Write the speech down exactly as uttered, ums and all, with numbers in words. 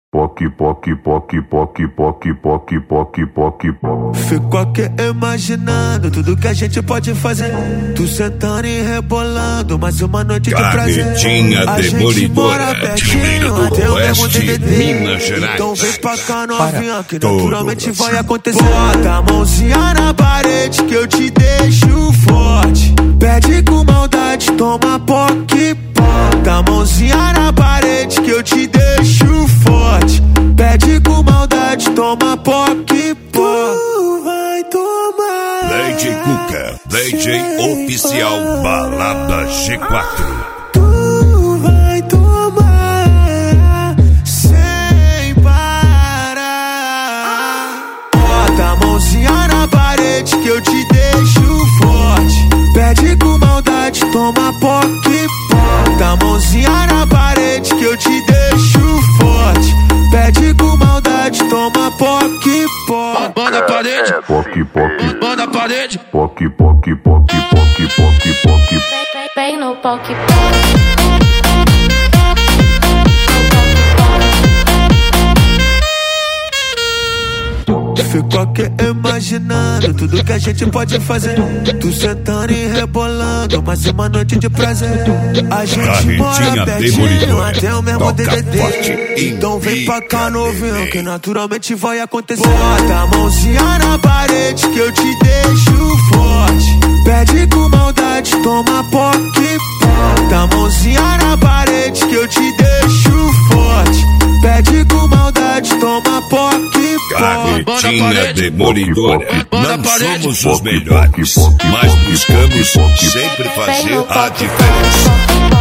Poc, poc, poc, poc, poc, poc, poc, poc, poc. Fico aqui imaginando tudo que a gente pode fazer. Tu sentando e rebolando, mais uma noite de prazer. Carretinha demolidora, pertinho, até o Oeste, Minas Gerais. Então vem pra cá novinha, que naturalmente vai acontecer. Bota a mãozinha na parede que eu te deixo forte. Pede com maldade, toma poc, bota a mãozinha na parede que eu te deixo forte. Pede com maldade, toma poc, tu vai tomar. D J Cuca, D J oficial Balada G quatro. Tu vai tomar sem parar. Bota a mãozinha na parede que eu te deixo forte. Pede com maldade, toma poc, bota a mãozinha na parede que eu te deixo forte. Pede com maldade, toma poc, poc. Manda a parede, Poc, poc, manda a parede. poc, poc, poc, poc, poc, poc. Vem no poc. Fico aqui imaginando tudo que a gente pode fazer. Tu sentando e rebolando, mais uma noite de prazer. A gente mora pertinho, até o mesmo D V D. Então vem pra cá novinho, que naturalmente vai acontecer. Bota a mãozinha na parede que eu te deixo forte. Pede com maldade, toma poc, bota a mãozinha na parede que eu te deixo forte. Pede com maldade, toma poc, Carretinha demolidora. Não somos os melhores, mas buscamos sempre fazer a diferença.